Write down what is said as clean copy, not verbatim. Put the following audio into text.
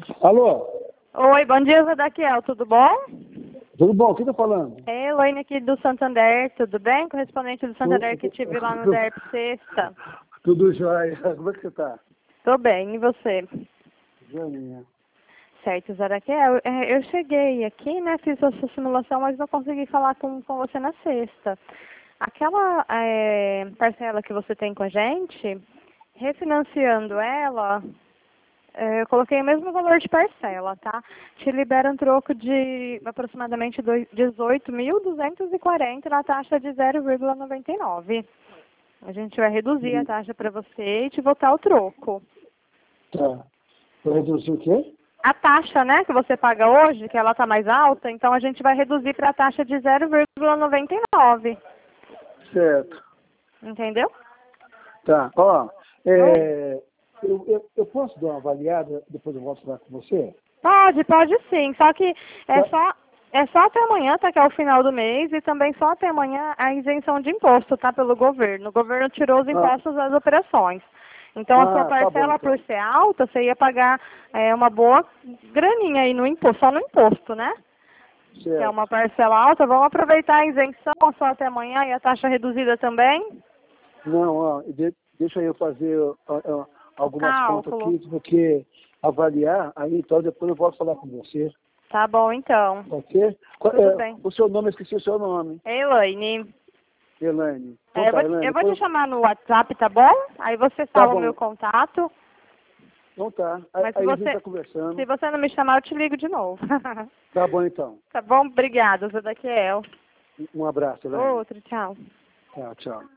Alô? Oi, bom dia, Zadaquiel, tudo bom? Tudo bom? Quem tá falando? É Elaine aqui do Santander, tudo bem? Correspondente do Santander que tive lá no DERP sexta. Tudo jóia. Como é que você tá? Tô bem, e você? Joaninha. Certo, Zadaquiel, eu cheguei aqui, né, fiz a sua simulação, mas não consegui falar com você na sexta. Aquela parcela que você tem com a gente, refinanciando ela, eu coloquei o mesmo valor de parcela, tá? Te libera um troco de aproximadamente 18.240 na taxa de 0,99. A gente vai reduzir a taxa para você e te voltar o troco. Tá. Vai reduzir o quê? A taxa, né, que você paga hoje, que ela está mais alta, então a gente vai reduzir para a taxa de 0,99. Certo. Entendeu? Tá. Ó, eu posso dar uma avaliada, depois eu volto falar com você? Pode sim. Só que é só até amanhã, tá? Que é o final do mês, e também só até amanhã a isenção de imposto, tá? Pelo governo. O governo tirou os impostos das operações. Então a sua parcela, tá bom, então. por ser alta, você ia pagar uma boa graninha aí no imposto, só no imposto, né? Certo. Que é uma parcela alta. Vamos aproveitar a isenção só até amanhã e a taxa reduzida também? Não, ó, deixa eu fazer algumas contas aqui, porque avaliar, aí então depois eu volto falar com você. Tá bom, então. Ok? Tudo bem. O seu nome, eu esqueci o seu nome. Elaine. Elaine. Então, Elaine. Eu vou te chamar no WhatsApp, tá bom? Aí você salva o meu contato. Então tá. Mas aí a gente tá conversando. se você não me chamar, eu te ligo de novo. Tá bom, então. Tá bom? Obrigada, Zadaquiel. Um abraço, Elaine. Outro, tchau. Tchau.